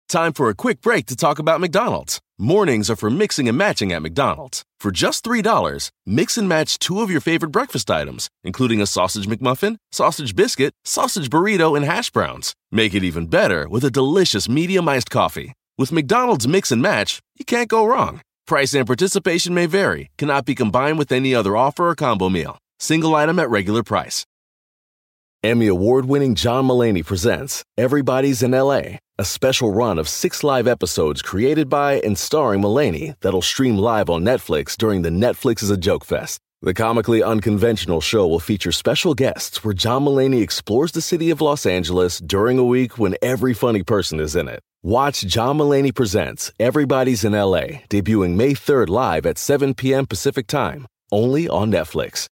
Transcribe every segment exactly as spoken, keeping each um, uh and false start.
Time for a quick break to talk about McDonald's. Mornings are for mixing and matching at McDonald's. For just three dollars, mix and match two of your favorite breakfast items, including a sausage McMuffin, sausage biscuit, sausage burrito, and hash browns. Make it even better with a delicious medium iced coffee. With McDonald's Mix and Match, you can't go wrong. Price and participation may vary, cannot be combined with any other offer or combo meal. Single item at regular price. Emmy award-winning John Mulaney presents Everybody's in L A, a special run of six live episodes created by and starring Mulaney that'll stream live on Netflix during the Netflix is a Joke Fest. The comically unconventional show will feature special guests where John Mulaney explores the city of Los Angeles during a week when every funny person is in it. Watch John Mulaney Presents Everybody's in L A, debuting May third live at seven p.m. Pacific Time, only on Netflix.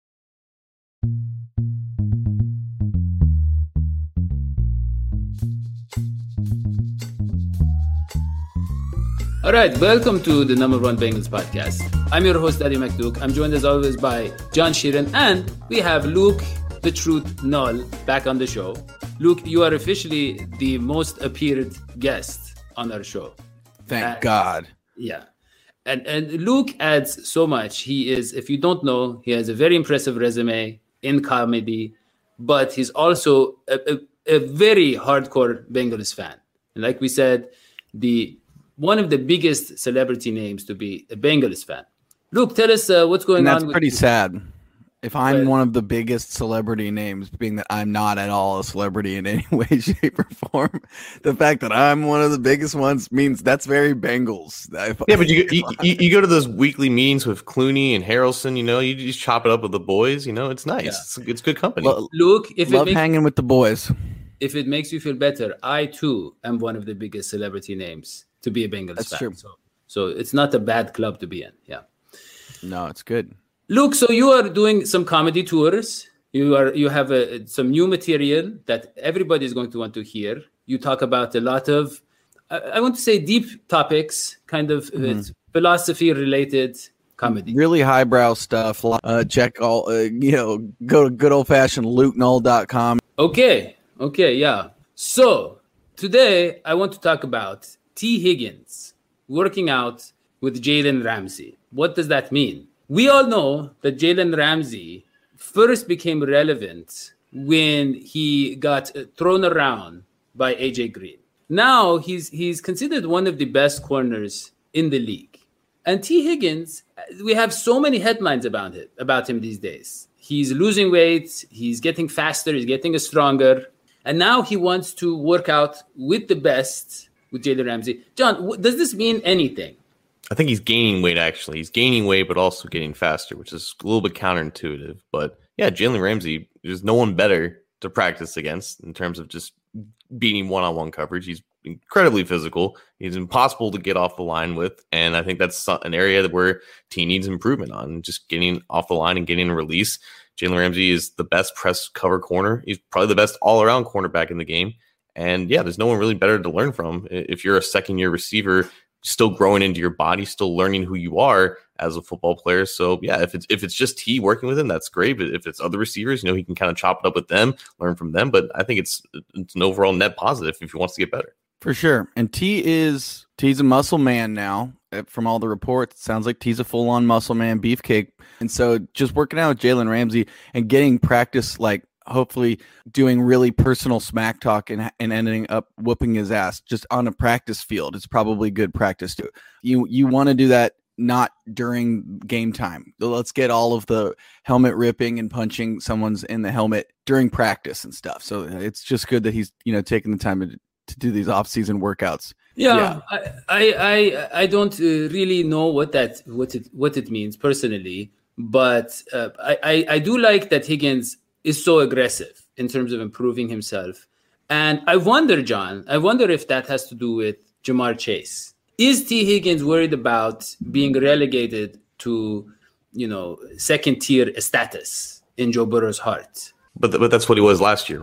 All right, welcome to the Number One Bengals podcast. I'm your host, Eddie McDuke. I'm joined as always by John Sheeran, and we have Luke, the Truth Null, back on the show. Luke, you are officially the most appeared guest on our show. Thank uh, God. Yeah. And and Luke adds so much. He is, if you don't know, he has a very impressive resume in comedy, but he's also a, a, a very hardcore Bengals fan. And like we said, the one of the biggest celebrity names to be a Bengals fan. Luke, tell us uh, what's going and that's on. That's pretty with sad. If I'm but, one of the biggest celebrity names, being that I'm not at all a celebrity in any way, shape, or form, the fact that I'm one of the biggest ones means that's very Bengals. Yeah, but you, you you you go to those weekly meetings with Clooney and Harrelson, you know, you just chop it up with the boys, you know, it's nice. Yeah. It's, it's good company. Well, Luke, if love it makes, hanging with the boys. If it makes you feel better, I too am one of the biggest celebrity names to be a Bengals That's fan. True. So, so it's not a bad club to be in. Yeah. No, it's good. Luke, so you are doing some comedy tours. You are you have a, some new material that everybody is going to want to hear. You talk about a lot of, I, I want to say, deep topics, kind of mm-hmm. philosophy-related comedy. Really highbrow stuff. Uh, check all, uh, you know, go to good old-fashioned luke null dot com. Okay, okay, yeah. So today I want to talk about T. Higgins working out with Jalen Ramsey. What does that mean? We all know that Jalen Ramsey first became relevant when he got thrown around by A J Green. Now he's he's considered one of the best corners in the league. And T. Higgins, we have so many headlines about it, about him these days. He's losing weight, he's getting faster, he's getting stronger, and now he wants to work out with the best with Jalen Ramsey. John, does this mean anything? I think he's gaining weight, actually. He's gaining weight, but also getting faster, which is a little bit counterintuitive. But yeah, Jalen Ramsey, there's no one better to practice against in terms of just beating one-on-one coverage. He's incredibly physical. He's impossible to get off the line with. And I think that's an area where T needs improvement on, just getting off the line and getting a release. Jalen Ramsey is the best press cover corner. He's probably the best all-around cornerback in the game. And yeah, there's no one really better to learn from. If you're a second-year receiver, still growing into your body, still learning who you are as a football player. So yeah, if it's if it's just he working with him, that's great. But if it's other receivers, you know, he can kind of chop it up with them, learn from them. But I think it's it's an overall net positive if he wants to get better. For sure. And T is T's a muscle man now. From all the reports, it sounds like T's a full-on muscle man, beefcake. And so just working out with Jalen Ramsey and getting practice, like hopefully doing really personal smack talk and, and ending up whooping his ass just on a practice field. It's probably good practice too. You you want to do that not during game time. Let's get all of the helmet ripping and punching someone's in the helmet during practice and stuff. So it's just good that he's, you know, taking the time to, to do these off-season workouts. Yeah, yeah. I, I I I don't uh, really know what that what it what it means personally, but uh, I, I I do like that Higgins is so aggressive in terms of improving himself. And I wonder, John, I wonder if that has to do with Jamar Chase. Is T. Higgins worried about being relegated to, you know, second tier status in Joe Burrow's heart? But th- but that's what he was last year, right?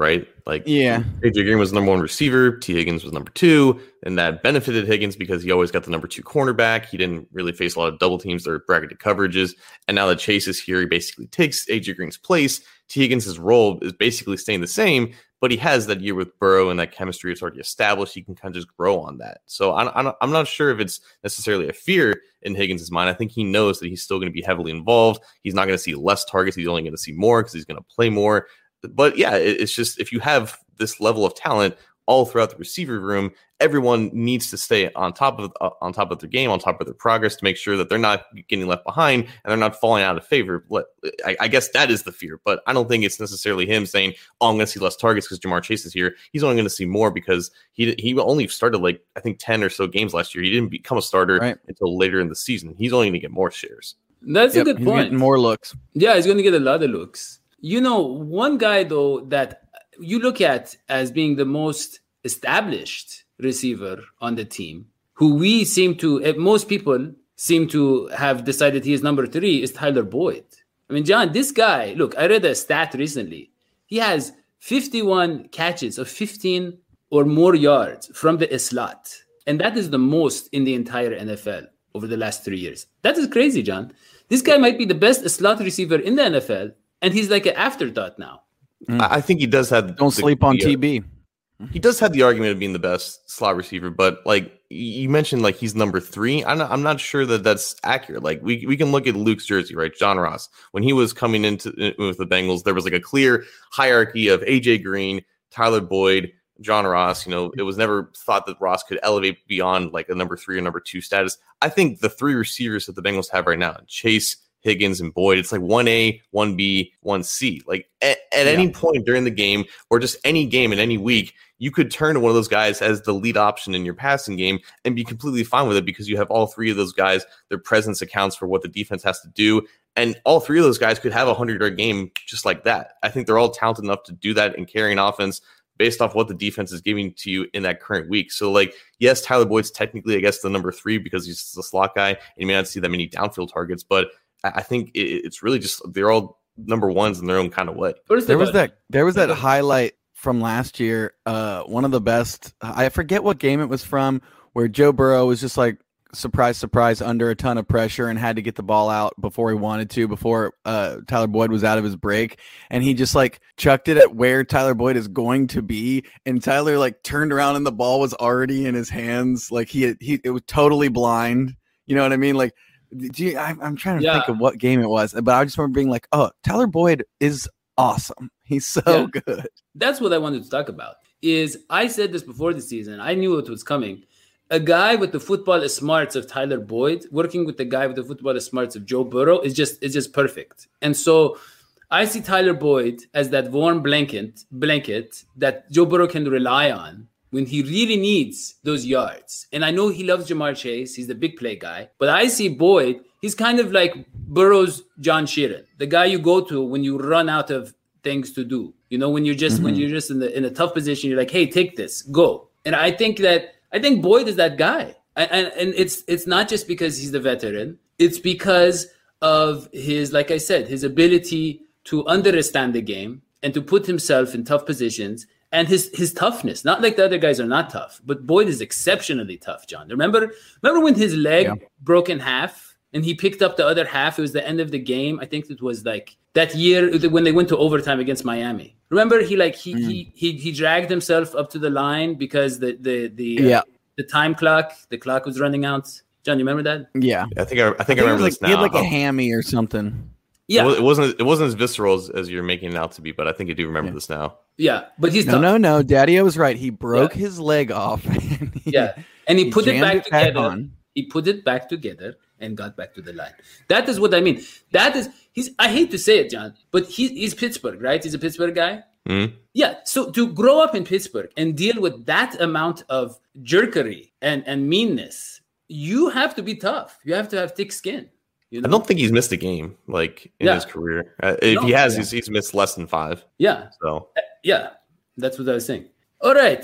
Like, yeah, A J Green was the number one receiver, T. Higgins was number two, and that benefited Higgins because he always got the number two cornerback. He didn't really face a lot of double teams or bracketed coverages. And now that Chase is here, he basically takes A J Green's place. T. Higgins' role is basically staying the same, but he has that year with Burrow and that chemistry is already established. He can kind of just grow on that. So I'm, I'm not sure if it's necessarily a fear in Higgins' mind. I think he knows that he's still going to be heavily involved. He's not going to see less targets. He's only going to see more because he's going to play more. But yeah, it's just if you have this level of talent all throughout the receiver room, everyone needs to stay on top of uh, on top of their game, on top of their progress to make sure that they're not getting left behind and they're not falling out of favor. I, I guess that is the fear, but I don't think it's necessarily him saying, "Oh, I'm going to see less targets because Jamar Chase is here." He's only going to see more because he he only started like I think ten or so games last year. He didn't become a starter right. until later in the season. He's only going to get more shares. That's yep, a good he's point. Getting more looks. Yeah, he's going to get a lot of looks. You know, one guy though that you look at as being the most established receiver on the team, who we seem to, most people seem to have decided he is number three, is Tyler Boyd. I mean, John, this guy, look, I read a stat recently. He has fifty-one catches of fifteen or more yards from the slot. And that is the most in the entire N F L over the last three years. That is crazy, John. This guy might be the best slot receiver in the N F L, and he's like an afterthought now. Mm. I think he does have. Don't the, sleep on the, T B. He does have the argument of being the best slot receiver, but like you mentioned, like he's number three. I'm not, I'm not sure that that's accurate. Like we we can look at Luke's jersey, right? John Ross, when he was coming into with the Bengals, there was like a clear hierarchy of A J Green, Tyler Boyd, John Ross. You know, it was never thought that Ross could elevate beyond like a number three or number two status. I think the three receivers that the Bengals have right now, Chase, Higgins, and Boyd, it's like one A, one B, one C. Like at, at yeah. any point during the game or just any game in any week, you could turn to one of those guys as the lead option in your passing game and be completely fine with it because you have all three of those guys. Their presence accounts for what the defense has to do. And all three of those guys could have a hundred-yard game just like that. I think they're all talented enough to do that and carry an offense based off what the defense is giving to you in that current week. So, like, yes, Tyler Boyd's technically, I guess, the number three because he's the slot guy, and you may not see that many downfield targets, but I think it's really just they're all number ones in their own kind of way. There was that there was that highlight from last year, uh, one of the best. I forget what game it was from, where Joe Burrow was just like surprise, surprise, under a ton of pressure and had to get the ball out before he wanted to, before uh, Tyler Boyd was out of his break, and he just like chucked it at where Tyler Boyd is going to be, and Tyler like turned around and the ball was already in his hands, like he he it was totally blind. You know what I mean? Like. Do you, I, I'm trying to yeah. think of what game it was, but I just remember being like, "Oh, Tyler Boyd is awesome. He's so yeah. good." That's what I wanted to talk about. Is I said this before the season. I knew it was coming. A guy with the football smarts of Tyler Boyd working with the guy with the football smarts of Joe Burrow is just is just perfect. And so I see Tyler Boyd as that warm blanket blanket that Joe Burrow can rely on when he really needs those yards. And I know he loves Jamar Chase. He's the big play guy. But I see Boyd, he's kind of like Burrow's John Sheeran, the guy you go to when you run out of things to do. You know, when you're just mm-hmm. when you're just in the in a tough position, you're like, hey, take this, go. And I think that I think Boyd is that guy. And, and, and it's it's not just because he's the veteran. It's because of his, like I said, his ability to understand the game and to put himself in tough positions. And his his toughness, not like the other guys are not tough, but Boyd is exceptionally tough, John. Remember, remember when his leg yeah. broke in half and he picked up the other half? It was the end of the game. I think it was like that year when they went to overtime against Miami. Remember, he like he mm. he he he dragged himself up to the line because the the the uh, yeah. the time clock, the clock was running out. John, you remember that? Yeah, I think I, I think I, think I remember like, this now. He had like a hammy or something. Yeah, it wasn't it wasn't as visceral as, as you're making it out to be, but I think I do remember yeah. this now. Yeah, but he's no, tough. no, no. Daddy-O was right. He broke yeah. his leg off. And he, yeah, and he, he put it back it together. Back on. He put it back together and got back to the line. That is what I mean. That is he's. I hate to say it, John, but he, he's Pittsburgh, right? He's a Pittsburgh guy. Mm-hmm. Yeah. So to grow up in Pittsburgh and deal with that amount of jerkery and and meanness, you have to be tough. You have to have thick skin. You know? I don't think he's missed a game like in yeah. his career. Uh, if no, he has, yeah. he's, he's missed less than five. Yeah. So uh, yeah, that's what I was saying. All right.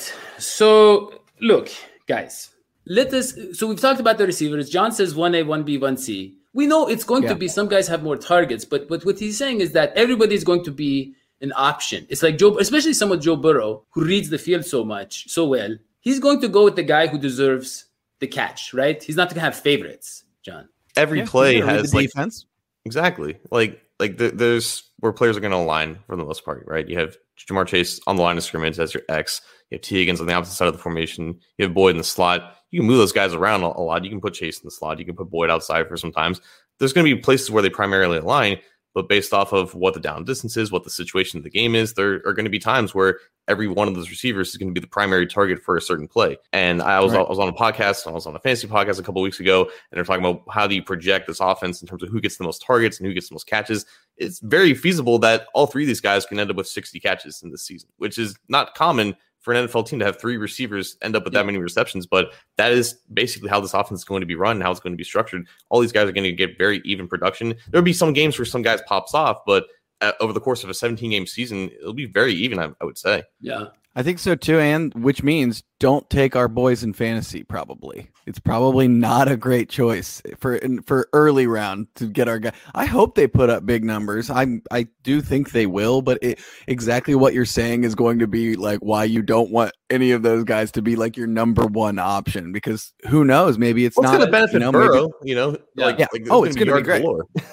So look, guys, let us. So we've talked about the receivers. John says one A, one B, one C. We know it's going yeah. to be some guys have more targets, but but what he's saying is that everybody's going to be an option. It's like Joe, especially someone Joe Burrow, who reads the field so much, so well. He's going to go with the guy who deserves the catch, right? He's not going to have favorites, John. Every Yeah, play you gotta read has the like defense. exactly like like th- there's where players are going to align for the most part, right? You have Jamar Chase on the line of scrimmage as your X. You have T. Higgins on the opposite side of the formation. You have Boyd in the slot. You can move those guys around a, a lot. You can put Chase in the slot. You can put Boyd outside for sometimes. There's going to be places where they primarily align, but based off of what the down distance is, what the situation of the game is, there are going to be times where every one of those receivers is going to be the primary target for a certain play. And I was, right. I was on a podcast, I was on a fantasy podcast a couple of weeks ago, and they're talking about how do you project this offense in terms of who gets the most targets and who gets the most catches. It's very feasible that all three of these guys can end up with sixty catches in this season, which is not common for an N F L team to have three receivers end up with yeah. that many receptions, but that is basically how this offense is going to be run, how it's going to be structured. All these guys are going to get very even production. There'll be some games where some guys pops off, but uh, over the course of a seventeen game season, it'll be very even, I, I would say. Yeah. I think so too, and which means don't take our boys in fantasy. Probably it's probably not a great choice for for early round to get our guy. I hope they put up big numbers. I I do think they will, but it, exactly what you're saying is going to be like why you don't want any of those guys to be like your number one option, because who knows? Maybe it's well, not going to benefit you know, Burrow. Maybe, you know, yeah. like, yeah. like Oh, it's going to be great.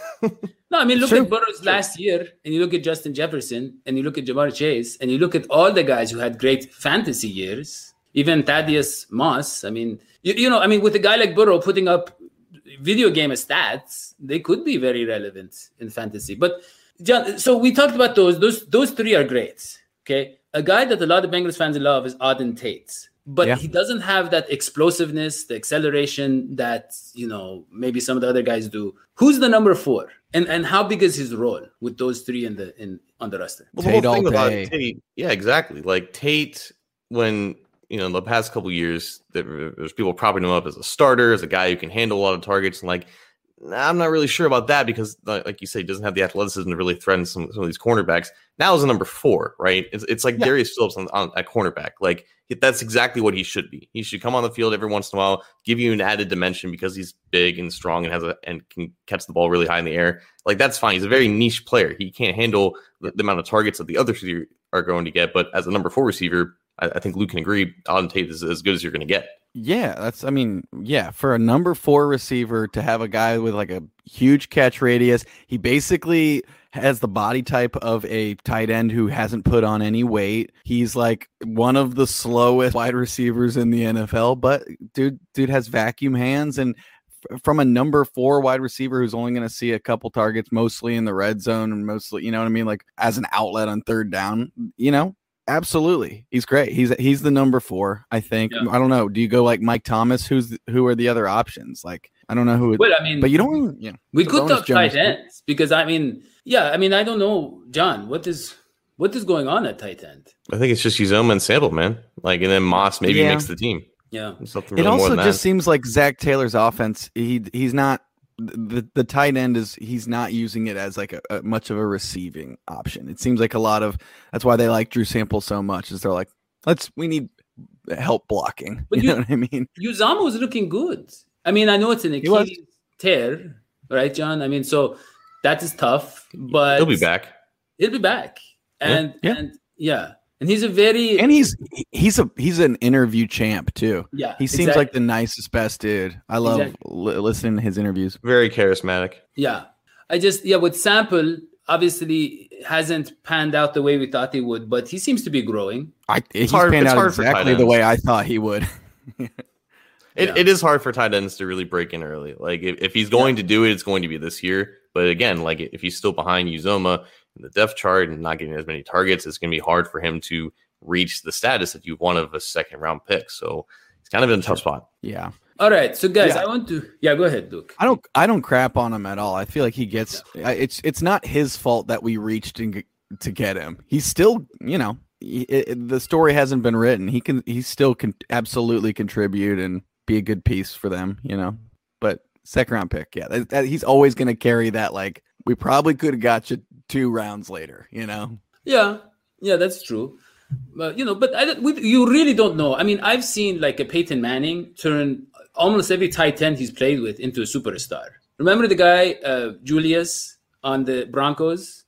No, I mean, look True. at Burrow's True. last year, and you look at Justin Jefferson, and you look at Jamar Chase, and you look at all the guys who had great fantasy years, even Thaddeus Moss. I mean, you, you know, I mean, with a guy like Burrow putting up video game stats, they could be very relevant in fantasy. But, John, so we talked about those. Those those three are great, okay? A guy that a lot of Bengals fans love is Auden Tate. But yeah. he doesn't have that explosiveness, the acceleration that, you know, maybe some of the other guys do. Who's the number four? And and how big is his role with those three in the in on the roster? Well, the whole thing about Tate, yeah, exactly. Like Tate, when you know in the past couple of years, there, there's people propping him up as a starter, as a guy who can handle a lot of targets, and like I'm not really sure about that because, like you say, he doesn't have the athleticism to really threaten some, some of these cornerbacks. Now is a number four, right? It's, it's like yeah. Darius Phillips on, on at cornerback. Like that's exactly what he should be. He should come on the field every once in a while, give you an added dimension because he's big and strong and has a and can catch the ball really high in the air. Like that's fine. He's a very niche player. He can't handle the, the amount of targets that the other three are going to get. But as a number four receiver, I, I think Luke can agree. Auden Tate is as good as you're going to get. Yeah, that's, I mean, yeah, for a number four receiver to have a guy with like a huge catch radius, he basically has the body type of a tight end who hasn't put on any weight. He's like one of the slowest wide receivers in the N F L, but dude, dude has vacuum hands. And f- from a number four wide receiver who's only going to see a couple targets, mostly in the red zone and mostly, you know what I mean? Like as an outlet on third down, you know, absolutely. He's great. He's he's the number four, I think. Yeah. I don't know. Do you go like Mike Thomas? Who's who are the other options? Like, I don't know who. It, well, I mean, but you don't. Yeah, we could talk tight ends because I mean, yeah, I mean, I don't know, John. What is what is going on at tight end? I think it's just Uzomah and Sample, man. Like, and then Moss maybe yeah. makes the team. Yeah, something. Really it also more than just that. seems like Zach Taylor's offense. He he's not. The, the tight end is he's not using it as like a, a much of a receiving option. It seems like a lot of that's why they like Drew Sample so much is they're like, let's we need help blocking. But you, you know what I mean? Uzomah was looking good. I mean, I know it's an Achilles tear, right, John? I mean, so that is tough, but he'll be back. He'll be back, and yeah. and yeah. And he's a very and he's he's a he's an interview champ too. Yeah, he seems exactly. like the nicest, best dude. I love exactly. li- listening to his interviews. Very charismatic. Yeah, I just yeah with Sample obviously hasn't panned out the way we thought he would, but he seems to be growing. I he's hard, panned out exactly the way I thought he would. It, yeah. it is hard for tight ends to really break in early. Like if, if he's going yeah. to do it, it's going to be this year. But again, like if he's still behind Uzomah in the depth chart and not getting as many targets, it's going to be hard for him to reach the status that you want of a second round pick. So it's kind of in a tough spot. Yeah. All right. So guys, yeah. I want to, yeah, go ahead, Luke. I don't, I don't crap on him at all. I feel like he gets, yeah. it's, it's not his fault that we reached in, to get him. He's still, you know, he, it, the story hasn't been written. He can, he still can absolutely contribute and be a good piece for them, you know, but second round pick. Yeah. That, that, he's always going to carry that. Like we probably could have got you two rounds later, you know? Yeah. Yeah, that's true. But, you know, but I don't, we, you really don't know. I mean, I've seen like a Peyton Manning turn almost every tight end he's played with into a superstar. Remember the guy, uh, Julius, on the Broncos?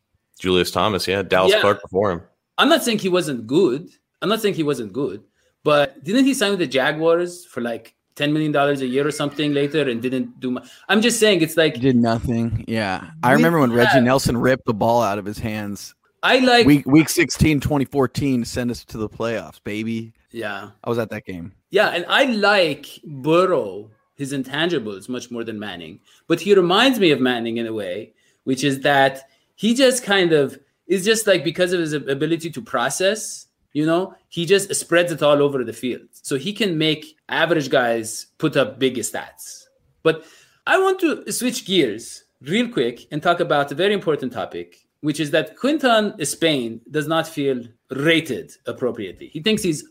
Julius Thomas, yeah, Dallas Yeah. Clark before him. I'm not saying he wasn't good. I'm not saying he wasn't good, but didn't he sign with the Jaguars for like ten million dollars a year or something later and didn't do much? I'm just saying it's like Did nothing. Yeah. I We remember when Reggie have- Nelson ripped the ball out of his hands. I like Week week sixteen, twenty fourteen, send us to the playoffs, baby. yeah. I was at that game. Yeah, and I like Burrow, his intangibles, much more than Manning. But he reminds me of Manning in a way, which is that he just kind of is just like, because of his ability to process, you know, he just spreads it all over the field. So he can make average guys put up big stats. But I want to switch gears real quick and talk about a very important topic, which is that Quinton Spain does not feel rated appropriately. He thinks he's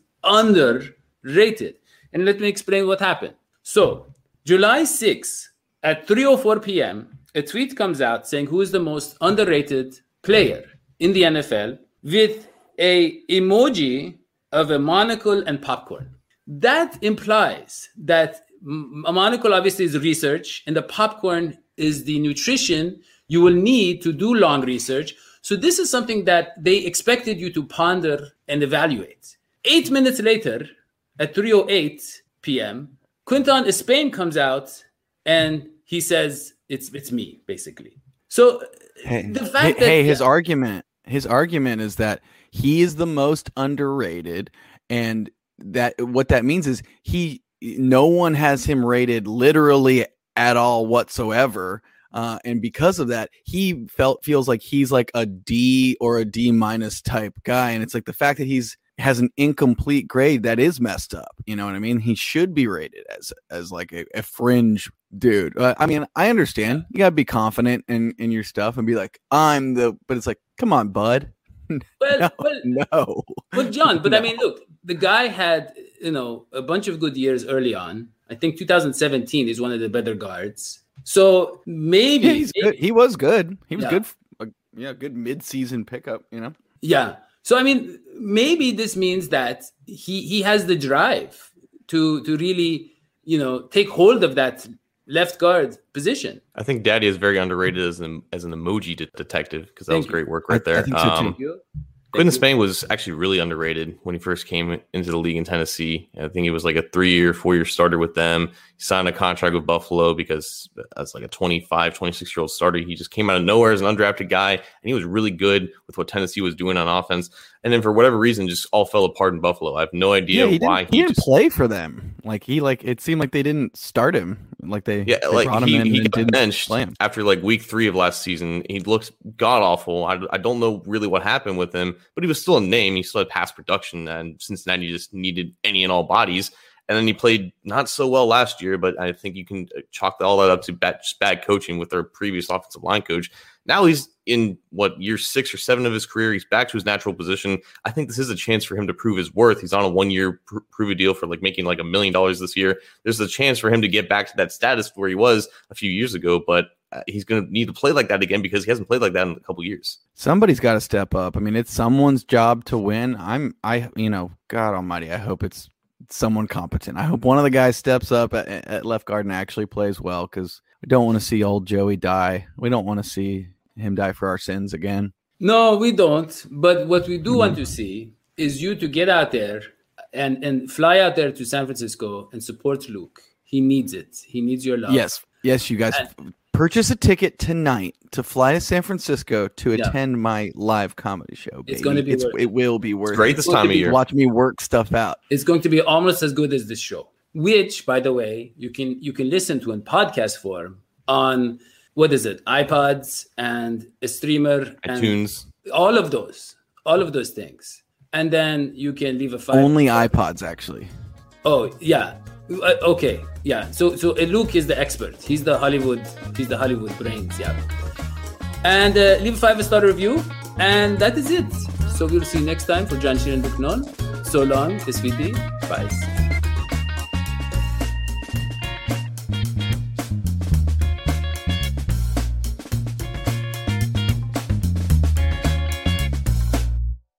underrated. And let me explain what happened. So, July sixth at three oh four p.m., a tweet comes out saying who is the most underrated player in the N F L with a emoji of a monocle and popcorn. That implies that a monocle obviously is research and the popcorn is the nutrition you will need to do long research. So this is something that they expected you to ponder and evaluate. Eight minutes later, at three oh eight p.m., Quinton Spain comes out and he says, it's it's me, basically. So Hey, the hey, fact that hey, his yeah, argument, his argument is that he is the most underrated, and that what that means is he, no one has him rated literally at all whatsoever, uh, and because of that, he felt feels like he's like a D or a D minus type guy, and it's like the fact that he's has an incomplete grade that is messed up. You know what I mean? He should be rated as as like a, a fringe dude. Uh, I mean, I understand you gotta be confident in in your stuff and be like, I'm the. But it's like, come on, bud. well, No, well, no. well, John, but I No. mean, look, the guy had, you know, a bunch of good years early on. I think two thousand seventeen is one of the better guards. So maybe, Yeah, he's good. He was good. He was Yeah. good. Uh, yeah, good mid-season pickup. You know. yeah. So I mean, maybe this means that he he has the drive to to really, you know, take hold of that left guard position. I think Daddy is very underrated as an as an emoji de- detective because that Thank was you. great work right I- there. I think so, too. Um, Thank you. Quinton Thank you. Spain was actually really underrated when he first came into the league in Tennessee. I think he was like a three-year, four-year starter with them. He signed a contract with Buffalo because as like a twenty-five, twenty-six-year-old starter, he just came out of nowhere as an undrafted guy, and he was really good with what Tennessee was doing on offense. And then for whatever reason, just all fell apart in Buffalo. I have no idea Yeah, he why didn't, he didn't just, play for them. Like he like it seemed like they didn't start him. Like they Yeah, they like brought him he, in he and got didn't benched play him. after like week three of last season. He looked god awful. I, I don't know really what happened with him, but he was still a name. He still had pass production, and Cincinnati just needed any and all bodies. And then he played not so well last year, but I think you can chalk all that up to bad, just bad coaching with their previous offensive line coach. Now he's in what year six or seven of his career. He's back to his natural position. I think this is a chance for him to prove his worth. He's on a one-year pr- prove a deal for like making like a million dollars this year. There's a chance for him to get back to that status where he was a few years ago, but uh, he's going to need to play like that again because he hasn't played like that in a couple years. Somebody's got to step up. I mean, it's someone's job to win. I'm, I, you know, God Almighty, I hope it's someone competent. I hope one of the guys steps up at, at left guard and actually plays well, because we don't want to see old Joey die. We don't want to see him die for our sins again. No, we don't. But what we do Mhm. want to see is you to get out there and, and fly out there to San Francisco and support Luke. He needs it. He needs your love. Yes, yes, you guys purchase a ticket tonight to fly to San Francisco to Yeah. attend my live comedy show. It's baby. gonna be worth it. It will be worth It's great it. this It's going time to of be year. Watch me work stuff out. It's going to be almost as good as this show, which, by the way, you can you can listen to in podcast form on, what is it, iPods and a streamer and iTunes. all of those, all of those things. And then you can leave a five. Only iPods, actually. Oh yeah, Uh, okay, yeah. So so uh, Luke is the expert. He's the Hollywood. He's the Hollywood brains. Yeah. And uh, leave a five star review, and that is it. So we'll see you next time for John Sheeran Buknon. So long, S V D. Bye.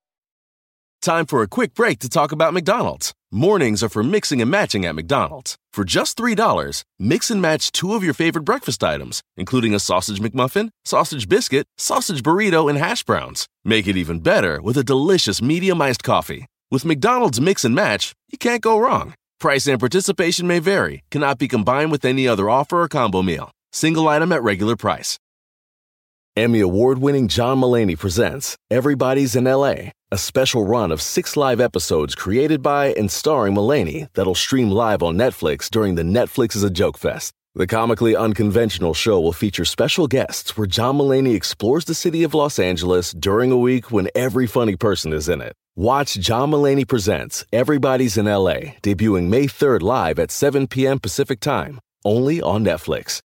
Time for a quick break to talk about McDonald's. Mornings are for mixing and matching at McDonald's. For just three dollars, mix and match two of your favorite breakfast items, including a sausage McMuffin, sausage biscuit, sausage burrito, and hash browns. Make it even better with a delicious medium iced coffee. With McDonald's Mix and Match, you can't go wrong. Price and participation may vary, cannot be combined with any other offer or combo meal. Single item at regular price. Emmy award-winning John Mulaney presents Everybody's in L A, a special run of six live episodes created by and starring Mulaney that'll stream live on Netflix during the Netflix is a Joke Fest. The comically unconventional show will feature special guests where John Mulaney explores the city of Los Angeles during a week when every funny person is in it. Watch John Mulaney Presents Everybody's in L A, debuting May third live at seven p.m. Pacific Time, only on Netflix.